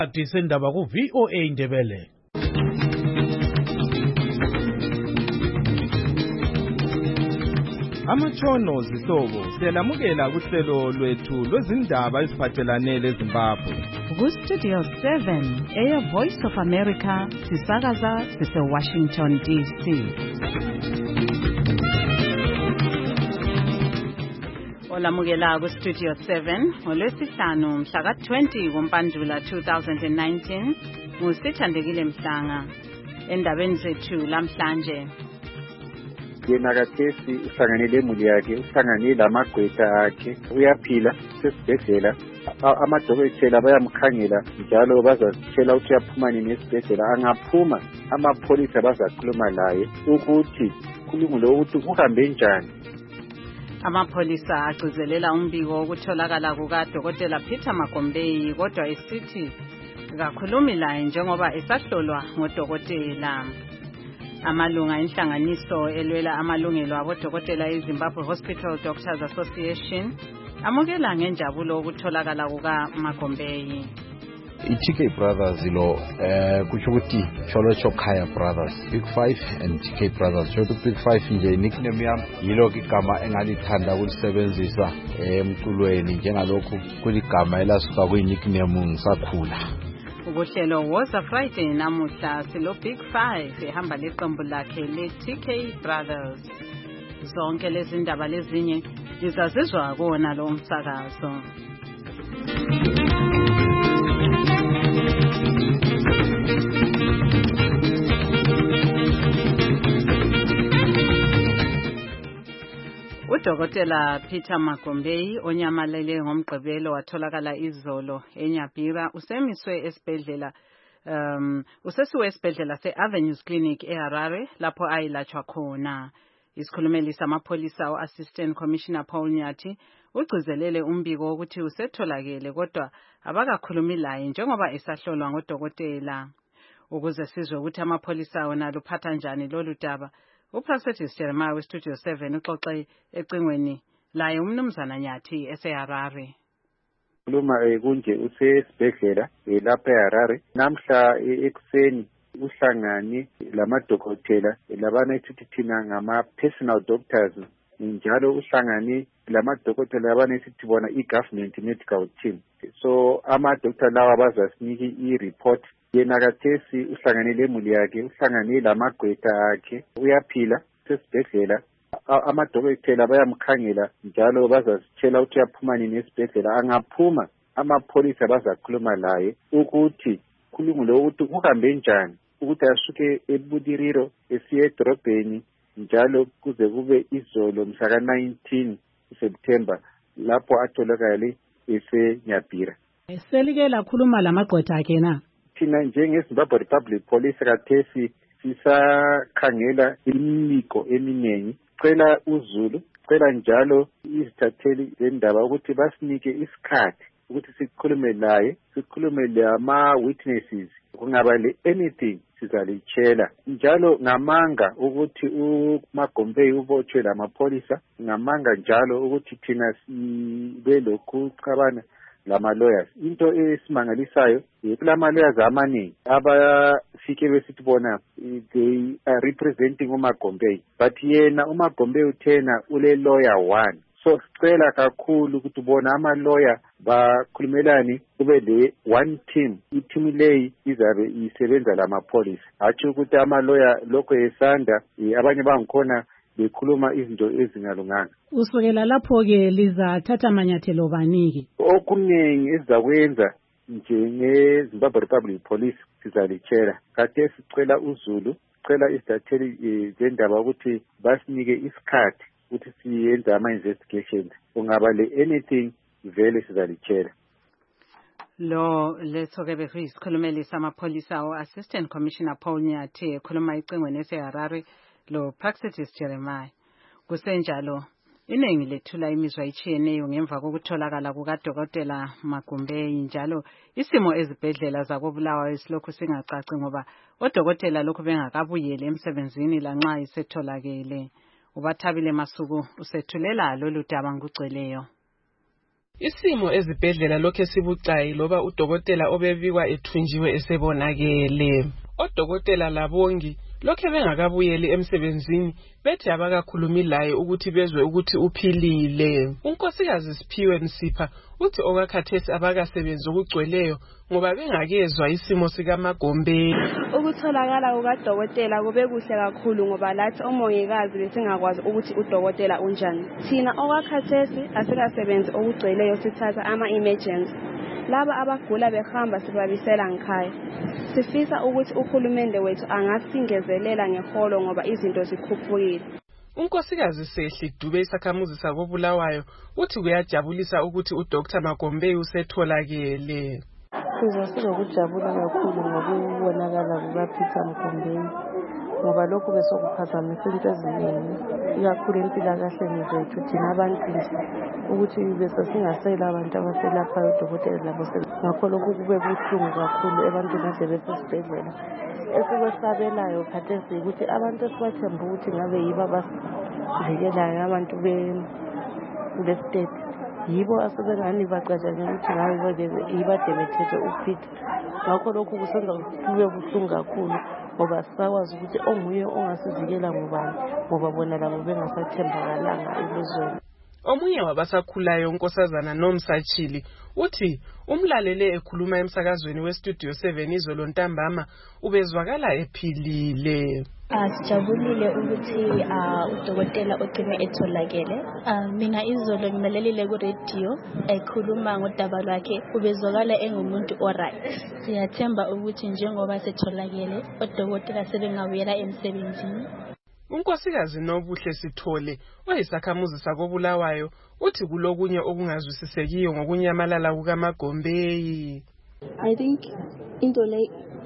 Sendaba ku VOA Indebele. Amatshono zihlobo siyalamukela kuhlelo lwethu lwezindaba eziphathelane leZimbabwe. Ku-Studio 7 Air Voice of America sisakaza sise-Washington DC. Olamukela ku-Studio 7 ngolwesihlanu mhla ka-20 kuMpandula 2019 nguSithandekile Mhlanga. Endabeni zethu lamhlanje, yena kathesi uhlanganele imuli yakhe, uhlanganele lamagqwetha akhe, uyaphila sesibhedlela. Amadokotela bayamkhangela njalo bazasitshela ukuthi uyaphuma nini esibhedlela. Angaphuma amapholisa bazakhuluma laye ukuthi khuluma ukuthi uhambe njani. Amapholisa agcizelela umbiko wokutholakala kukaDokotela Peter Magombeyi kodwa esithi kakhulumi laye njengoba esahlolwa ngodokotela. Amalunga enhlanganiso elwela amalungelo abodokotela eZimbabwe Hospital Doctors Association amukela ngenjabulo ukutholakala kukaMagombeyi. TK Brothers lo kusho ukuthi Cholo Chokhaya Brothers, Big 5 and TK Brothers. Shoto Big 5 nje nickname yami yilo igama engalithanda ukulisebenzisa emculweni njengalokhu kuligama elasuka kuyinickname ngisakhula. Ukuhlelo Woza Friday namuhla silo Big 5 ehamba leqembu lakhe le-TK Brothers. Zonke lezi ndaba lezinye zizazizwa kuwona lo msakazo. Udokotela Peter Magombeyi onyamalele ngomgqibelo watholakala izolo eNyabhira usemiswe esibhedlela usesiwe esibhedlela se-Avenues Clinic eHarare lapho ayilatshwa khona. Isikhulumeli samapholisa u-Assistant Commissioner Paul Nyathi ugcizelele umbiko wokuthi usetholakele kodwa abakakhulumi laye njengoba esahlolwa ngodokotela. Ukuze sizwe ukuthi amapholisa wona luphatha njani lolu daba, uProfessor Jeremiah weStudio 7 uxoxe ecingweni laye umnumzana Nyathi eseHarare. Khuluma kunje usesibhedlela lapha eHarare. Namhla ekuseni uhlangane lamadokotela labana esithi thina ngama-personal doctors, njalo uhlangane lamadokotela labana esithi bona i-government medical team. So amadokotela lawa bazasiniki i-report. Yena kathesi uhlanganele imuli yakhe, uhlanganele lamagqwetha akhe, uyaphila sesibhedlela. Amadokotela bayamkhangela njalo bazasitshela ukuthi uyaphuma nini esibhedlela. Angaphuma amapholisa bazakhuluma laye ukuthi khuluma ukuthi uhambe njani, ukuthi asuke eBudiriro esiye edrobheni njalo kuze kube izolo mhla ka-19 September lapho atholakale eseNyabhira. Selike lakhuluma lamagqwetha akhe na? Thina njengeZimbabwe Republic Police kathesi sisakhangela imiko eminingi. Cela uZulu, cela njalo izithatheli zendaba ukuthi basinike isikhathi ukuthi sikhulume laye, sikhulume lama-witnesses. Kungaba le-anything sizalitshela. Njalo ngamanga ukuthi uMagombeyi ubotshwe lamapholisa, ngamanga njalo ukuthi thina sibe lokhu cabana lama-lawyers. Into esimangalisayo kulama-lawyers amaningi abafike besithi bona they are representing uMagombeyi, but yena uMagombeyi uthena ule-lawyer one. So sicela kakhulu ukuthi bona ama-lawyer bakhulumelani kube le one team. I-team leyi izabe isebenza lamapholisa. Hatshi ukuthi ama-lawyer lokho esanda abanye bangikhona bekhuluma izinto ezingalunganga. Usukela lapho-ke lizathatha amanyathelo baniki? Okuningi ezizakwenza njengeZimbabwe Republic Police sizalitshela. Kade sicela uZulu, sicela izithatheli zendaba ukuthi basinike isikhathi ukuthi siyenze ama-investigations. Kungaba le-anything vele sizalitshela. Lo letho-ke bekuyisikhulumeli samapholisa u-Assistant Commissioner Paul Nyathi ekhuluma ecingweni eseHarare lo Praxis Jeremiah. Kusenjalo iningi lethula imizwa ichiyeneyo ngemva kokutholakala kukaDokotela Magombeyi njalo isimo ezibhedlela zakobulawayo isilokhu singacaci ngoba odokotela lokhu bengakabuyeli emsebenzini lanxa isetholakele. Ubathabile Masuku usethulela lolu daba ngugcweleyo. Isimo ezibhedlela lokho sibucayi loba udokotela obebikwa ethunjiwe esebonakele. Odokotela labongi lokho bengakabuyeli emsebenzini bethi abakakhulumi laye ukuthi bezwe ukuthi uphilile. Unkosikazi Siphiwe Msipha uthi okwakhathesi abakasebenzi ukugcweleyo ngoba bengakezwa isimo sikaMagombeni. Ukutholakala kukadokotela kube kuhle kakhulu ngoba lathi omongikazi besingakwazi ukuthi udokotela unjani. Thina okwakhathesi asikasebenzi okugcweleyo sithatha ama-emergency. Laba abagula behamba sibabisela ngikhaya. Sifisa ukuthi uhulumende wethu angasingezelela ngeholo ngoba izinto zikhuphukile. Unkosikazi Sehli Dube isakhamuzi sakoBulawayo uthi kuyajabulisa ukuthi uDr Magombeni usetholakele. Sizokujabula kakhulu ngokubonakala kukaPeter Magombeni ngoba lokhu besokuphazamisa into eziningi ikakhulu empilakahleni zethu thina abantu nje ukuthi bese singasela abantu abaselaphayo udokotela labo ngakho lokhu kube buhlungu kakhulu ebantwini ade besesibhedlela. Esikwesabelayo khathesi ukuthi abantu esibathemba ukuthi ngabe yibo abasivikelayo abantu be-state yibo asebengani bacatshanye ukuthi ngabe yibade bethethe uPeter. Ngakho lokhu kusenza kube buhlungu kakhulu ngoba sisakwazi ukuthi onguye ongasivikela ngubani ngoba bona labo bengasathembakalanga elizweni. Omunye wabasakhulayo unkosazana Nomsachili uthi umlalele ekhuluma emsakazweni weStudio 7 izolo ntambama ubezwakala ephilile. Sijabulile ukuthi udokotela ogcine etholakele. Mina izolo ngilalelile ku radio ekhuluma ngodaba lwakhe ubezwakala engumuntu oright. Siyathemba ukuthi njengoba setholakele odokotela sebengabuyela emsebenzini. Unkosikazi Nobuhle Sithole oyisakhamuzi sakoBulawayo uthi kulokunye okungazwisisekiyo ngokunyamalala kukaMagombeni. I think into le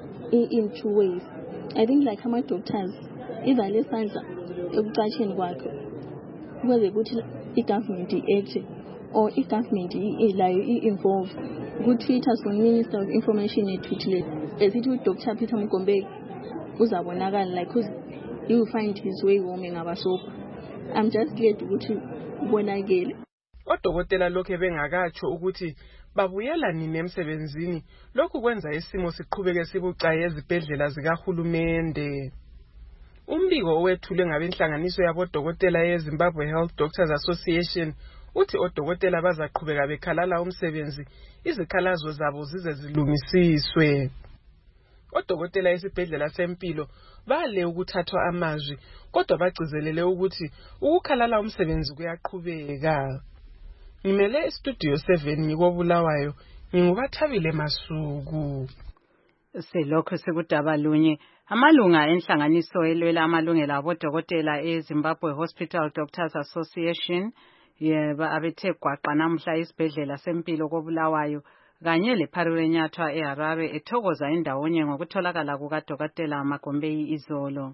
in two ways. I think like ama doctors either lesandla ekucatsheni kwakhe kweze ukuthi igovernment iact or igovernment ilayo involve ku-Twitter for Minister of Information etweetile esithi uDr Peter Magombeni uzabonakala like he will find his way home ngabasopa. I'm just glad ukuthi ubonakele. Odokotela lokho bengakatsho ukuthi babuyela nini emsebenzini lokhu kwenza isimo siqhubeke sibucayi ezibhedlela zikahulumende. Umbiko owethule ngabenhlanganiso yabodokotela yeZimbabwe Health Doctors Association uthi odokotela bazaqhubeka bekhalala umsebenzi izikhalazo zabo zize zilungisiswe. Odokotela esibhedlela sempilo bale ukuthathwa amazwi kodwa bagcizelele ukuthi ukukhalala umsebenzi kuyaqhubeka. Ngimele eStudio 7 ngikobulawayo ngingubathabile Masuku. Selokho sekudaba lunye amalunga enhlanganiso elwela amalungelo abodokotela eZimbabwe Hospital Doctors Association yeba abethe gwaqa namhla isibhedlela sempilo kobulawayo kanye lePharirenyathwa eHarare ethokoza indawonye ngokutholakala kukaDokotela Magombeni izolo.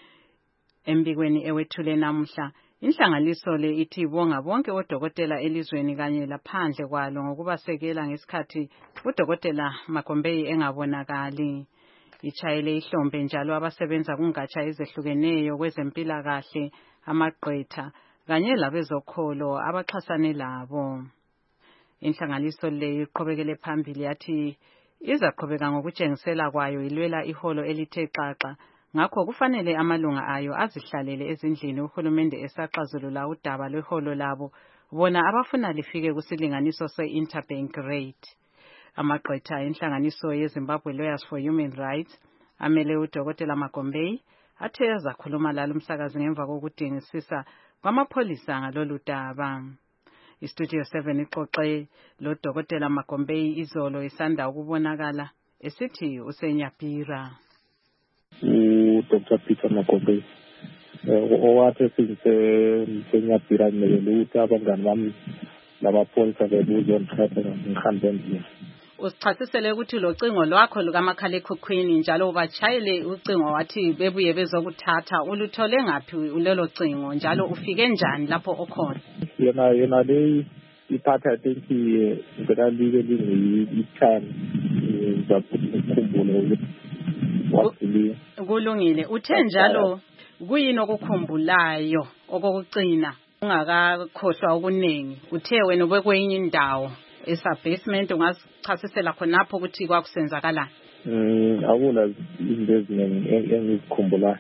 Embikweni ewethule namhla inhlanganiso le ithi bonga bonke odokotela elizweni kanye laphandle kwalo ngokubasekela ngesikhathi uDokotela Magombeni engabonakali. Ichayele ihlombe njalo abasebenza kungatsha ezehlukeneyo kwezempilakahle amagqwetha kanye labezokholo abaxhasane labo. Inhlanganiso le iqhubekele phambili yathi izaqhubeka ngokutshengisela kwayo ilwela iholo elithe xaxa ngakho kufanele amalunga ayo azihlalele ezindlini uhulumende esaxazulula udaba lweholo labo bona abafuna lifike kusilinganiso se-interbank rate. Amagqwetha inhlanganiso yeZimbabwe Lawyers for Human Rights amele uDokotela Magombeni athe azakhuluma lalo umsakazi ngemva kokudingisisa kwamapholisa ngalolu daba. IStudio 7 ixoxe lo Dokotela Magombeni izolo isanda ukubonakala esithi usenyabhira. Dr. Peter Magombeni owathi sisenyabhira ngelutho abangani bami labapholisa bebuzo ngihambe nje. Usichasisele ukuthi lo cingo lwakho lukamakhalekhukhwini njalo ubachayele ucingo wathi bebuye bezokuthatha uluthole ngaphi ulelo cingo njalo ufike njani lapho okhona? Yena le iphatha I think ngikalike lingiyithani ngizakukhumbula ukuthi kulungile uthe njalo kuyini okukhumbulayo okokugcina ungakakhohlwa okuningi uthe wena ubekwenye indawo esa-basement ungasichasisela khonapho ukuthi kwakusenzakalani? Akuna izinto eziningi engizikhumbulayo.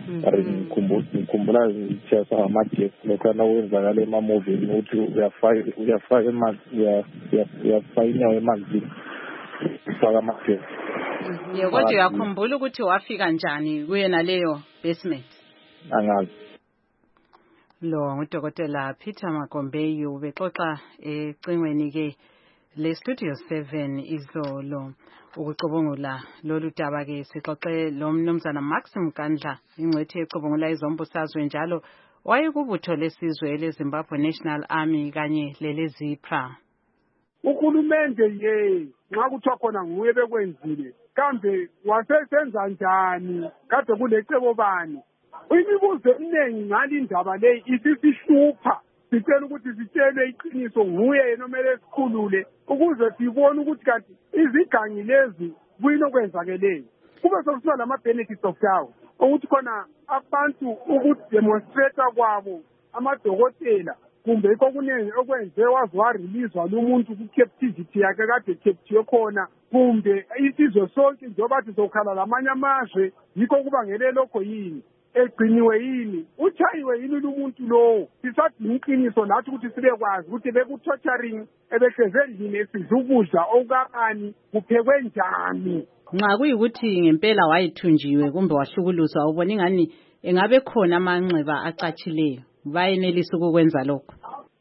Ngikhumbula just amagesi lokho nawenzakala ema-movie ukuthi uyafaka uyafaka inyawo emanzini ufaka amagesi. Kodwa uyakhumbula ukuthi wafika njani kuyena leyo basement? Angazi. Lo ngudokotela Peter Magombeyi ubexoxa ecingweni ke le Studio 7 izolo ukucubungula lolu daba ke sixoxe lo mnumzana Maxim Kandla ingcwethi ecubungula izombusazwe njalo wayekubutho lesizwe leZimbabwe National Army kanye lelezipra. Uhulumende nxa kuthiwa khona nguye bekwenzile kambe wasesenza njani kade kulecebo bani? Imibuzo eminingi ngale ndaba leyi isisihlupha. Sicela ukuthi sitshelwe iqiniso nguye yena omele sikhulule ukuze sibone ukuthi kanti izigangi lezi kuyini okwenzakeleyo. Kube sokusiba lama-benefits of doubt ukuthi khona abantu ukudemonstrate kwabo amadokotela kumbe yikho kuningi okwenze waze wareleasewa lumuntu ku-captivity yakhe kade captive khona kumbe isizwe sonke njengoba sizokhala lamanye amazwe yikho kubangele lokho yini egciniwe yini uchayiwe yini lumuntu lowo sisadinga iqiniso nathi ukuthi sibekwazi ukuthi beku-torturing ebehleze endlini esidla ukudla okukabani kuphekwe njani. Nxa kuyikuthi ngempela wayethunjiwe kumbe wahlukuluzwa ubona ingani engabe khona amanxeba acatshileyo bayenelisa ukukwenza lokho?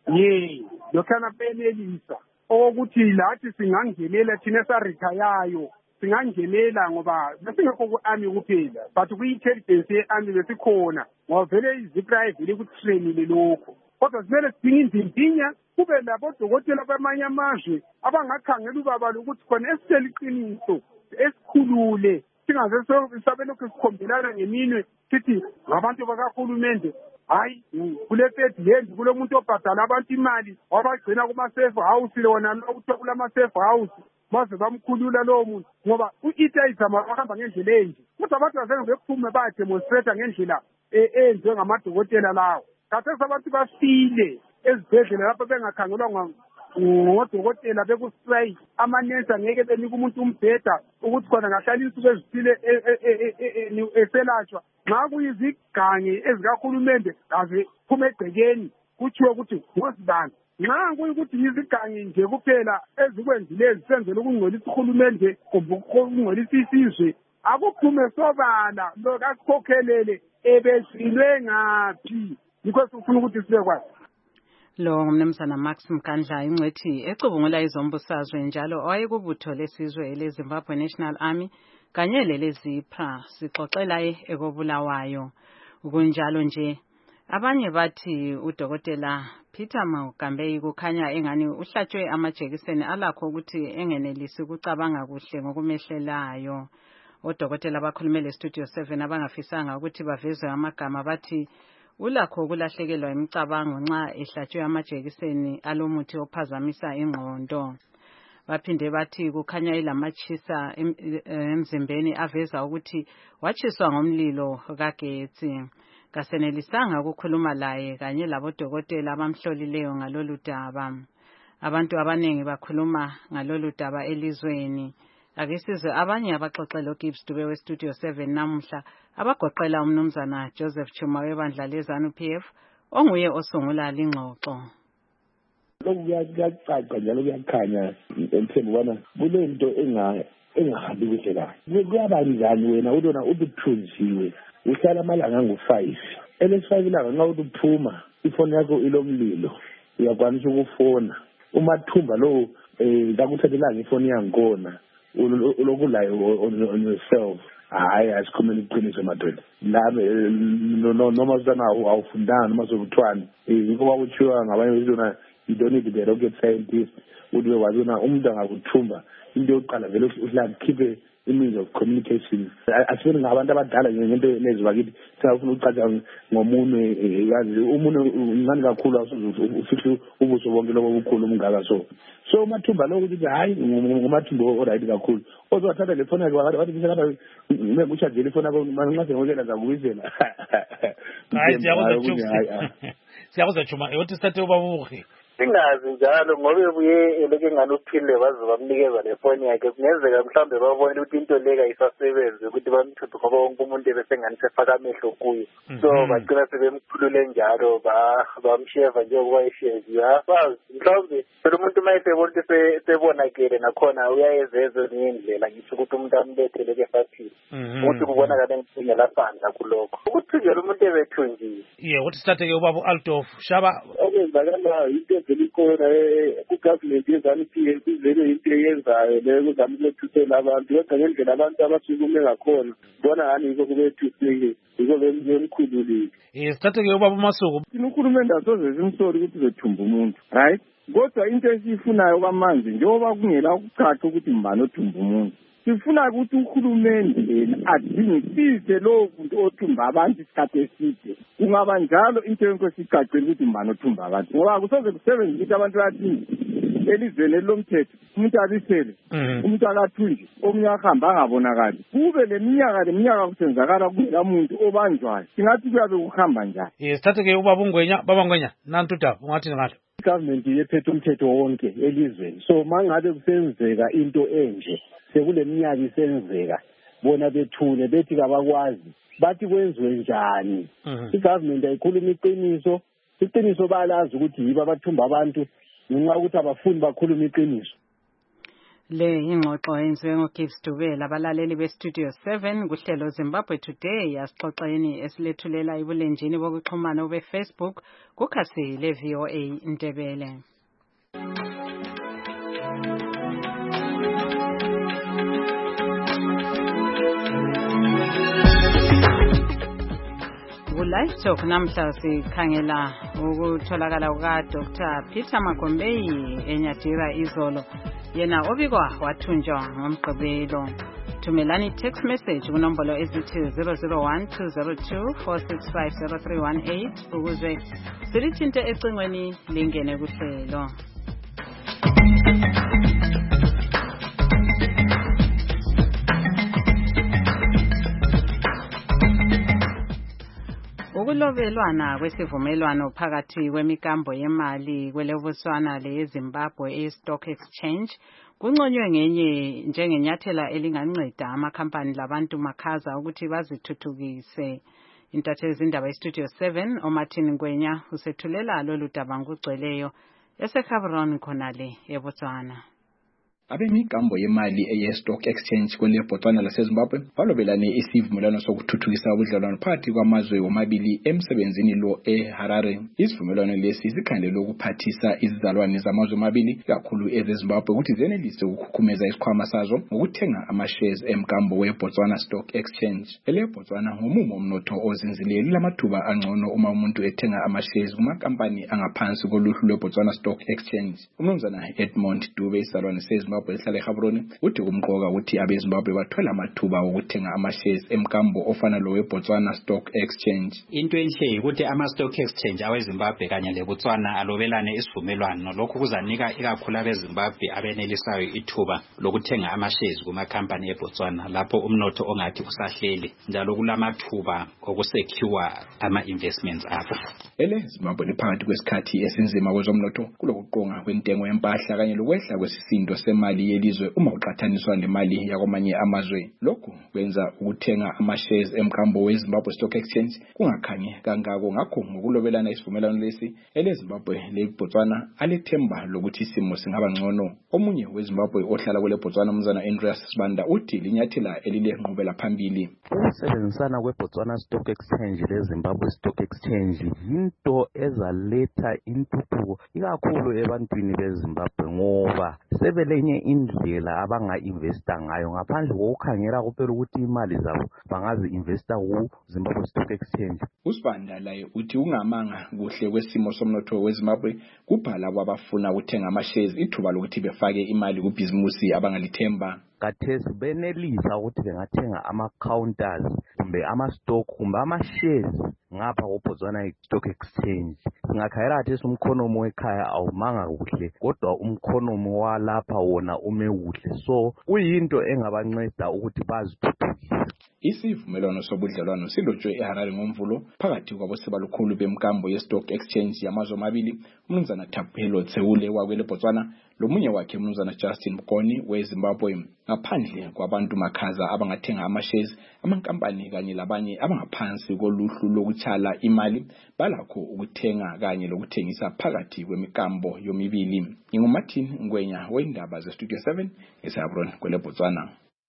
Lokhana benelisa okokuthi lathi singangenela thina esarithayayo singangenela ngoba besingekho ku-army kuphela but kwi-intelligence ye-army besikhona ngoba vele izipra evele kutrainile lokho. Kodwa simele sidinga indimpinya kube labodokotela bamanye amazwe abangakhangela ubaba lokuthi khona esitshela iqiniso esikhulule singaze sabe lokhu sikhombelana ngeminwe sithi ngabantu bakahulumende. Hayi kule third hand kulo muntu obhadala abantu imali wabagcina kuma-safe house lona lokuthiwa kulama-safe house baze bamkhulula lowo muntu ngoba u-ita izama bahamba ngendlela enje kodwa abantu bazenge bekuphume bayademonstrata ngendlela enziwe ngamadokotela lawo. Khathesi abantu bafile ezibhedlela lapho bengakhangelwa ngodokotela bekustrike amanesi angeke benika umuntu umbheda ukuthi khona ngahlala insuku ezithile eselatshwa. Nxa kuyizigangi ezikahulumende aze phume egcekeni kuthiwe ukuthi ngozibani. Nxa kuyikuthi yizigangi nje kuphela ezikwenzileyo zisenzela ukungcolisa uhulumende kumbe ukungcolisa isizwe akuphume sobala lokasikhokhelele ebezilwe ngaphi. Yikho sifuna ukuthi sibekwazi. Lo ngumnumzana Maxim Kandla ingcwethi ecubungula izombusazwe njalo wayekubutho lesizwe leZimbabwe National Army kanye lelezipra sixoxela ekobulawayo. Kunjalo nje abanye bathi udokotela Peter Magombeyi kukhanya engani uhlatshwe amajekiseni alakho ukuthi engenelisi ukucabanga kuhle ngokumehlelayo. Odokotela abakhulume le-Studio 7 abangafisanga ukuthi bavezwe amagama bathi ulakho ukulahlekelwa imicabango nxa ehlatshwe amajekiseni alomuthi ophazamisa ingqondo. Baphinde bathi kukhanya ilamatshisa emzimbeni aveza ukuthi watshiswa ngomlilo kagetsi. Kasenelisanga ukukhuluma laye kanye labodokotela abamhlolileyo ngalolu daba. Abantu abanengi bakhuluma ngalolu daba elizweni. Ake sizwe abanye abaxoxela uGibbs Dube we-Studio 7 namuhla abagoqela umnumzana Joseph Chuma webandla leZANU-PF onguye osungula lingxoxo. Lokhu kuyacaca njalo kuyakhanya emthembu ubana kulento engahambi kuhle kahle. Kuyaba njani wena ulona ubuthunjiwe uhlala amalanga angu-5 elesi-5 ilanga nxa uthi uphuma ifoni yakho ilomlilo uyakwanisa ukufona umathumba lowo ngakuthathelanga ifoni yangkhona ulokulayo on yourself. Hayi asikhulumela iqiniso madoda labe noma usana awufundanga noma sokuthwani yikho kwakutshiwa ngabanye bezona you don't need to be a rocket scientist uthi wazona umuntu angakuthumba into yokuqala vele uhlala khiphe i-means of communication. Asifuni ngabantu abadala ngento lezi bakithi singafuna ukucaca ngomunwe yazi umunwe ngani kakhulu ufihle ubuso bonke lobo bukhulu umngaka so mathumba lokho ukuthi hayi ngomathumba oright kakhulu ozothatha le phone yakhe wathi ngicela ngikuchajele ifoni yakho nxa sengokela zakubizela hayi siyakuzwa siyakuzajuma uthi sithathe ubabuhe singazi njalo ngoba ebuye eleke ngani uphile baze bamnikeza lefoni yakhe kungenzeka mhlawumbe babone ukuthi into leka isasebenze ukuthi bamthuthe ngoba wonke umuntu ebesengani sefaka amehlo kuyo so bagcina sebemkhulule njalo bamsheva njengoba esheziwe asazi mhlawumbe phela umuntu uma esebona ukuthi sebonakele nakhona uyayezeza ezinye indlela ngisho ukuthi umuntu ambetheleke efathile ukuthi kubonakala ngingela sandla kulokho ukuthi nje umuntu ebethunjiwe ukuthi sithathe-ke ubaba u-Aldorf shaba okwenzakala into likhona ku-government ye-ZANU-PF kuvele into eyenzayo leyo kuzama ukwethusela abantu kodwa ngendlela abantu abasukume ngakhona bona ngani yiko kubethusile yiko bemkhululile sithathe-ke ubaba uMasuku uhulumende asoze simsoli ukuthi uzethumba umuntu right kodwa into esiyifunayo kwamanje njengoba kungela ukucaca ukuthi mbani othumba umuntu sifuna ukuthi uhulumende adingisise lowo muntu othumba abantu isikhathi eside kungaba njalo into yenkosi icacile ukuthi mbani othumba abantu ngoba kusoze kusebenze ukuthi abantu bathini elizweni elilomthetho umuntu abisele umuntu akathunje omunye ahamba angabonakali kube leminyaka kusenzakala kungela muntu obanjwayo singathi kuyabe kuhamba njani sithathe-ke ubaba uNgwenya baba Ngwenya nanti udaba ungathi ngalo government yephethe umthetho wonke elizweni so mangabe kusenzeka into enje sekule minyaka isenzeka bona bethule bethi kabakwazi bathi kwenziwe njani igovernment ayikhuluma iqiniso balazi ukuthi yibo abathumba abantu ngenxa ukuthi abafuni bakhuluma iqiniso le ingxoxo yenziwe ngoGibbs Dubela abalaleli bestudio 7 kuhlelo Zimbabwe Today asixoxeni esilethulela ibulenjini bokuxhumana beFacebook kukhasi le VOA Ndebele. Live Talk namhla sikhangela ukutholakala kuka Dr. Peter Magombei eNyadira izolo yena obikwa wathunjwa ngomgqibelo. Thumelani text message kunombolo ezithi 0012024650318 ukuze silithinte ecingweni lingene kuhlelo. Ukulobelwana kwesivumelwano phakathi kwemikambo yemali kweleBotswana leZimbabwe e-Stock Exchange kunconywe njengenyathela elinganceda amakhampani labantu makhaza ukuthi bazithuthukise. Intatheli zindaba eStudio 7 oMartin Ngwenya usethulela lolu daba ngugcweleyo eseCameroon khonale eBotswana. Abemikambo yemali eye-Stock Exchange kweleBotswana laseZimbabwe balobelane isivumelwano sokuthuthukisa ubudlelwano phakathi kwamazwe womabili emsebenzini lo eHarare. Isivumelwano lesi sikhandele ukuphathisa izizalwane zamazwe amabili kakhulu eZimbabwe ukuthi zenelise ukukhukhumeza isikhwama sazo ngokuthenga ama-shares emkambo weBotswana Stock Exchange. EleBotswana ngomumo umnotho ozinzileyo lamathuba angcono uma umuntu ethenga ama-shares kumakampani angaphansi koluhlu lweBotswana Stock Exchange. Umnumzana Edmond Dube izizalwane seZimbabwe ehlala eGaborone uthi kumqoka ukuthi abeZimbabwe bathola amathuba okuthenga ama-shares emkambo ofana lo weBotswana Stock Exchange. Into enhle ukuthi ama-Stock Exchange aweZimbabwe kanye leBotswana alobelane isivumelwano lokhu kuzanika ikakhulu abeZimbabwe abenelisayo ithuba lokuthenga ama-shares kumakhampani eBotswana lapho umnotho ongathi usahlele njalo kulamathuba okusecure ama-investments abo. EleZimbabwe liphakathi kwesikhathi esinzima kwezomnotho kulokuqonga kwentengo yempahla kanye lokwehla kwesisindo semali yelizwe uma uqhathaniswa nemali yakwamanye amazwe. Lokhu kwenza ukuthenga ama-shares emkambo weZimbabwe Stock Exchange kungakhanyi kangako. Ngakho ngokulobelana isivumelwano lesi eleZimbabwe leBotswana alethemba lokuthi isimo singaba ngcono. Omunye weZimbabwe ohlala kweleBotswana umzana Andreas Sibanda uthi linyathela elilenqubela phambili. Ukusebenzisana kweBotswana Stock Exchange leZimbabwe Stock Exchange into ezaletha intuthuko ikakhulu ebantwini beZimbabwe ngoba sebelenye indlela abanga-investa ngayo ngaphandle kokukhangela kuphela ukuthi imali zabo bangazi-investa ku-Zimbabwe Stock Exchange. uSibanda laye uthi ungamanga kuhle kwesimo somnotho weZimbabwe kubhala kwabafuna ukuthenga ama-shares ithuba lokuthi befake imali kubhizimusi abangalithemba. Kathesi benelisa ukuthi bengathenga ama-counters kumbe ama-stock kumbe ama-shares ngapha koBotswana Stock Exchange. Singakhayela kathesi umkhonomi wekhaya awumanga kuhle kodwa umkhonomi walapha wona ume kuhle, so kuyinto engabanceda ukuthi bazithuthukise. Isivumelwano sobudlelwano silotshwe eHarare ngoMvulo phakathi kwabosebalukhulu bemkambo ye-Stock Exchange yamazwe amabili, uMnumzana Thapelo Tseule wakwele Botswana lomunye wakhe uMnumzana Justin Mkoni weZimbabwe. Ngaphandle kwabantu makhaza abangathenga ama-shares, amankampani kanye labanye abangaphansi koluhlu lokutshala imali balakho ukuthenga kanye lokuthengisa phakathi kwemikambo yomibili. NginguMartin Ngwenya weindaba zeStudio 7 eSabron kwele Botswana.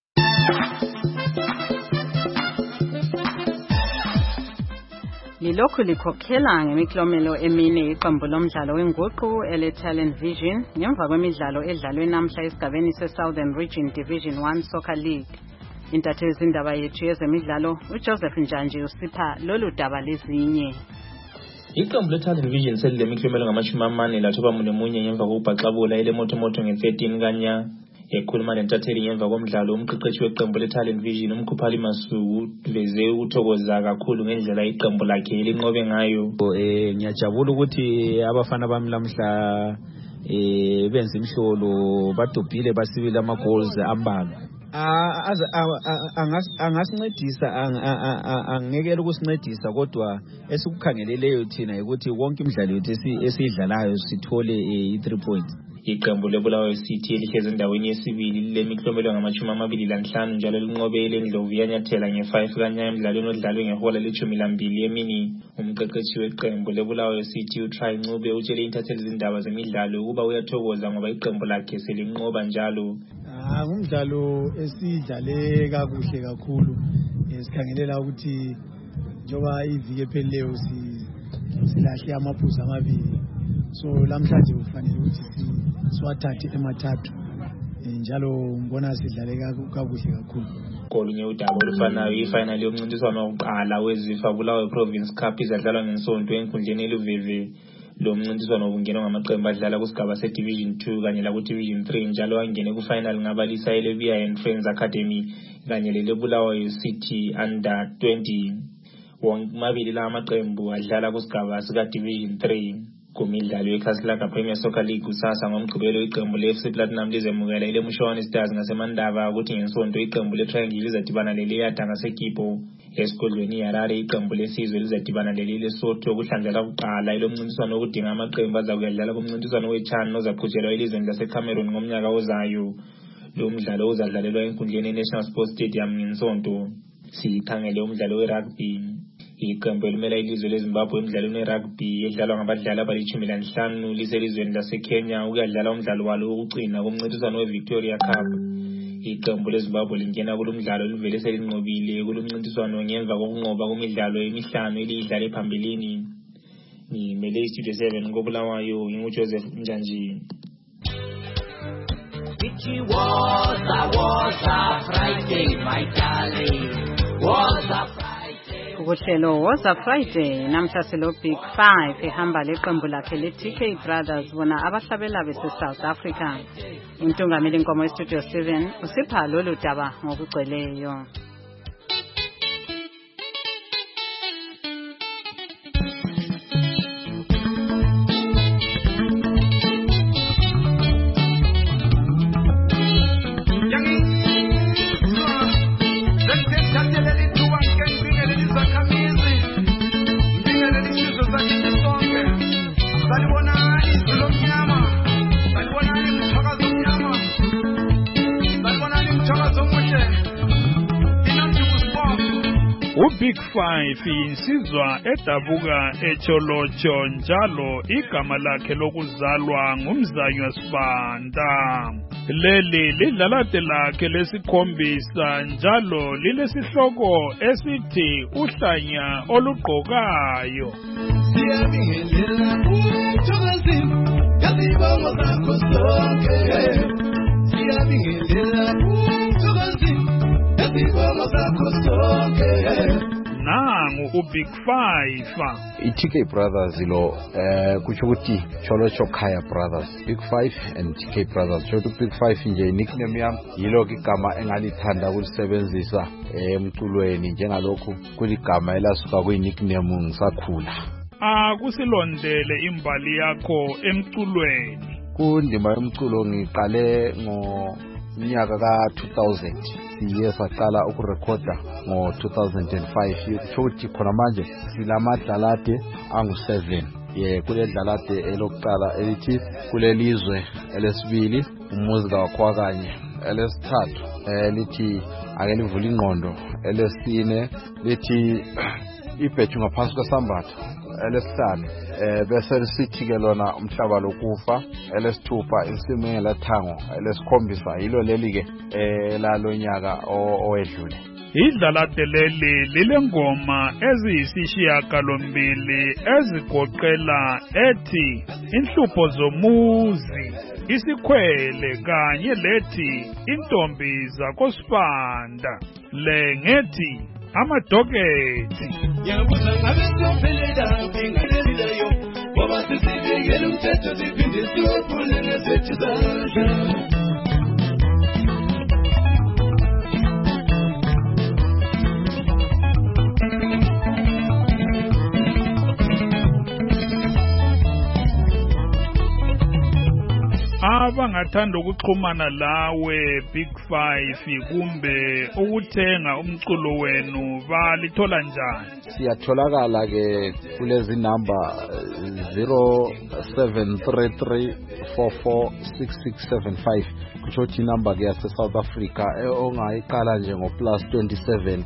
Lilokhu likhokhela ngemiklomelo emine iqembu lomdlalo wenguqu ele-Talent Vision ngemva kwemidlalo edlalwe namhla esigabeni se-Southern Region Division 1 Soccer League. Intatheli zindaba yethu yezemidlalo uJoseph Njanji usipha lolu daba lezinye. Iqembu le-Talent Vision selile miklomelo ngama-40 lathoba munye ngemva kokubhaxabula elemotomoto nge-13 kanya. Ekhuluma nentatheli ngemva komdlalo umqeqeshi weqembu le-Talent Vision uMkhuphali Masuku uveze ukuthokoza kakhulu ngendlela iqembu lakhe elinqobe ngayo. Ngiyajabula ukuthi abafana bami lamhla benza imhlolo badobhile basibile ama-goals ambalwa. Angasincedisa angekela ukusincedisa kodwa esikukhangeleleyo thina ukuthi wonke imidlalo yethu esiyidlalayo sithole i3 points. Iqembu leBulawayo City elihlezi endaweni yesibili lemiklomelo ngama-25 njalo linqobele iNdlovu yanyathela nge-5 kanya emidlalweni odlalwe ngehola le-12 emini. Umqeqeshi weqembu leBulawayo City uTry Ncube utshele intatheli zindaba zemidlalo ukuba uyathokoza ngoba iqembu lakhe selinqoba njalo. Umdlalo esidlale kakuhle kakhulu, sikhangelela ukuthi njoba iviki ephelileyo silahle amaphuzu amabili, so lamhlanje kufanele ukuthi siwathathe emathathu njalo ngibona sidlale kakuhle kakhulu. Kolunye udaba olufanayo ifinal yomncintiswano wokuqala weZifa Bulawayo Province Cup izadlalwa ngeNsonto enkundleni eLuveve. Lo mncintiswano ubungenwa ngamaqembu adlala kusigaba se-Division 2 kanye laku-Division 3 njalo angene ku-final ngabalisa eleBia and Friends Academy kanye leBulawayo City Under 20. Womabili la amaqembu adlala kusigaba sika-Division 3. Kumidlalo yeKhasilaka Premier Soccer League kusasa ngomgqibelo iqembu le-FC Platinum lizemukela ileMushwana Stars ngaseMandava ukuthi ngeNsonto iqembu le-Triangle lizadibana leliyada ngaseKipo. Esigodlweni iHarare iqembu lesizwe lizadibana lelilesotho kuhlandlela kuqala ilomncintiswano okudinga amaqembu azakuyadlala kumncintiswano weChan ozaqhutshelwa elizweni laseCameroon ngomnyaka ozayo. Lo mdlalo uzadlalelwa enkundleni yeNational Sports Stadium ngeNsonto. Sikhangele umdlalo werugby. Iqembu elimela ilizwe leZimbabwe emidlalweni werugby edlalwa ngabadlali abali-15 liselizweni laseKenya ukuyadlala umdlalo walo wokucina kumncintiswano weVictoria Cup. Iqembu leZimbabwe lingena kulomdlalo livele selinqobile kulomncintiswano ngemva kokunqoba kumidlalo emihlanu eliyidlale phambilini. Ngimele iStudio 7 ngoBulawayo nginguJoseph Njanji. It was a Friday, my darling. Was a Friday. Ukuhlelo was a Friday namhla silo Big 5 ehamba leqembu lakhe le-TK Brothers bona abahlabela bese-South Africa. Untungameli Nkomo eStudio 7 usipha lolu daba ngokugcweleyo. Big 5 insizwa edabuka eCholocho njalo igama lakhe lokuzalwa ngumzanywa Sibanda. Leli lidlalade lakhe lesikhombisa njalo lilesihloko esithi uhlanya olugqokayo. Siyabingelela umthokozini yasibongo zakho sonke. Siyabingelela umthokozini yasibongo zakho sonke. Nangu uBig 5 iTK Brothers lo kutsho ukuthi Cholocho Khaya Brothers, Big 5 and TK Brothers. So Big 5 nje nickname yami yilo igama engalithanda ukulisebenzisa emculweni njengalokhu kuligama elasuka kuyinickname ngisakhula. Kusilondele imbali yakho emculweni. Kundima yomculo ngiqale unyaka ka-2000 siye saqala ukurekhoda ngo-2005 futhi khona manje silamadlalade angu-7 kule dlalade elokuqala elithi kulelizwe, elesibili umuzi kawakhwakanye, elesithathu lithi ake livule ingqondo, elesine lithi ibhethu ngaphansi kwesambatho, elesihlanu bese lisithi-ke lona umhlaba lokufa, elesithupha insimo engelathango, elesikhombisa yilo leli-ke lalo nyaka owedlule. Idlalade leli lilengoma eziyisishiyagalombili ezigoqela ethi inhlupho zomuzi, isikhwele kanye lethi intombi zakoSibanda, le ngethi amadokethi. Yabuza ngabe siyophelela bengalelileyo ngoba sizibekele umthetho siphinde siwophule nezethu zasha. Abangathanda ukuxhumana lawe Big 5 kumbe ukuthenga umculo wenu balithola njani? Siyatholakala ke kulezi number 0733446675 kuchothi number ke yase South Africa ongayiqala nje ngo +27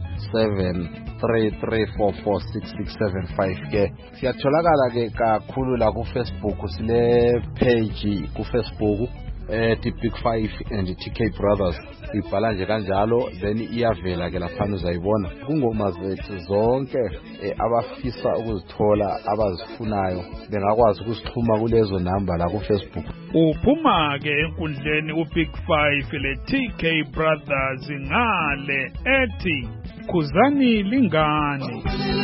733446675 ke siyatholakala ke kakhulu la ku Facebook, sile page ku Facebook Big 5 and TK Brothers, ibhala nje kanjalo then iyavela ke lapha uzayibona kungoma zethu zonke abafisa ukuzithola abazifunayo bengakwazi ukusixhuma kulezo number la ku Facebook. Uphuma ke enkundleni uBig 5 le TK Brothers ngale ethi khuzani lingani.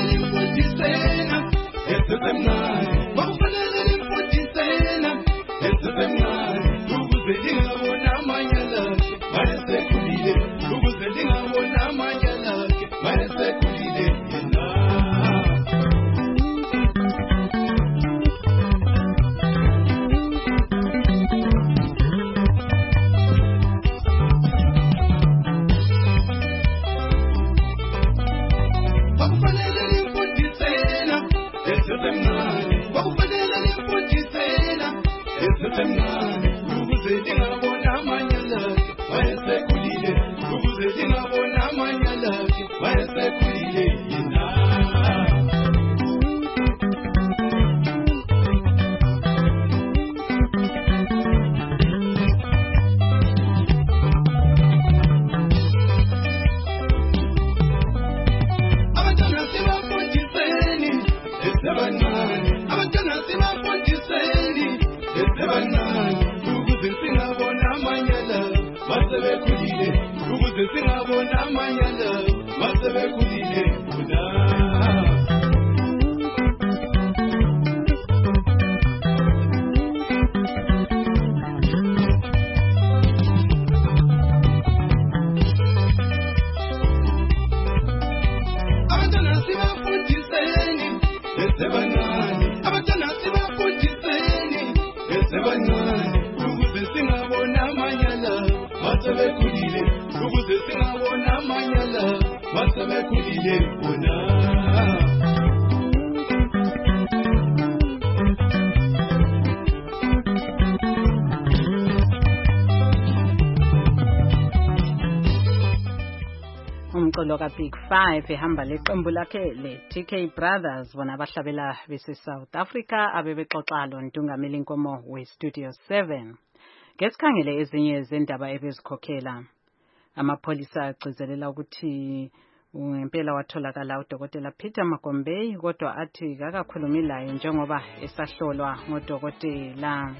Umculo ka Big 5 ehamba leqembu lakhe le TK Brothers bona abahlabela bese South Africa abebexoxa lo Ntungameli Nkomo we Studio 7. Ngesikhangele ezinye zendaba ebezikhokhela amapholisa agcizelela ukuthi ngempela watholakala uDokotela Peter Makombei kodwa athi akakhulumi laye njengoba esahlolwa ngodokotela.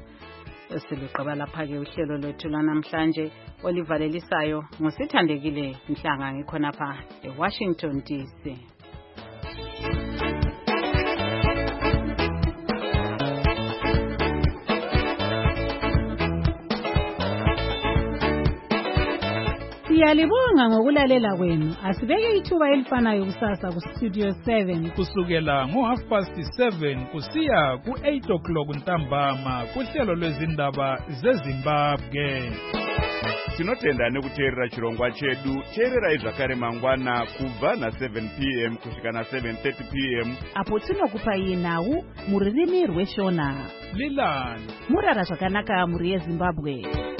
Esiluqaba lapha ke uhlelo lwethu lanamhlanje olivalelisayo ngosithandekile Mhlanga ngikhona pha eWashington DC. Siyalibonga ngokulalela kwenu. Asibeke ithuba elifanayo kusasa ku Studio 7 kusukela ngo7:30 kusiya ku8 ntambama kuhlelo lwezindaba zeZimbabwe. Tinotenda nekuteerera chirongwa chedu. Teererai zvakare mangwana kubva na7 p.m. kusvika na7:30 p.m. apo tinokupai nhau mururimi rweshona. Lilani murara zvakanaka muri yeZimbabwe.